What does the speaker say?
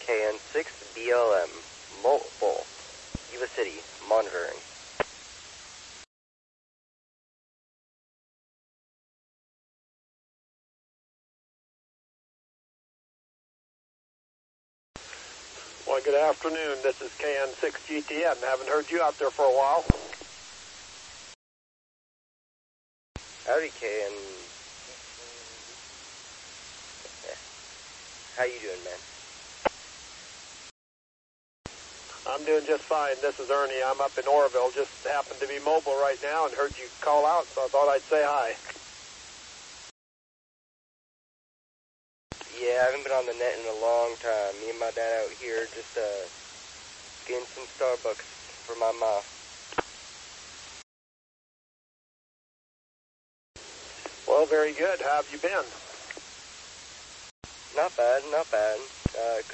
KN6BLM, mobile, Yuba City, monitoring. Well, good afternoon. This is KN6GTN. Haven't heard you out there for a while. Howdy, KN. How you doing, man? I'm doing just fine. This is Ernie. I'm up in Oroville. Just happened to be mobile right now and heard you call out, so I thought I'd say hi. Yeah, I haven't been on the net in a long time. Me and my dad out here just getting some Starbucks for my ma. Well, very good. How have you been? Not bad, not bad.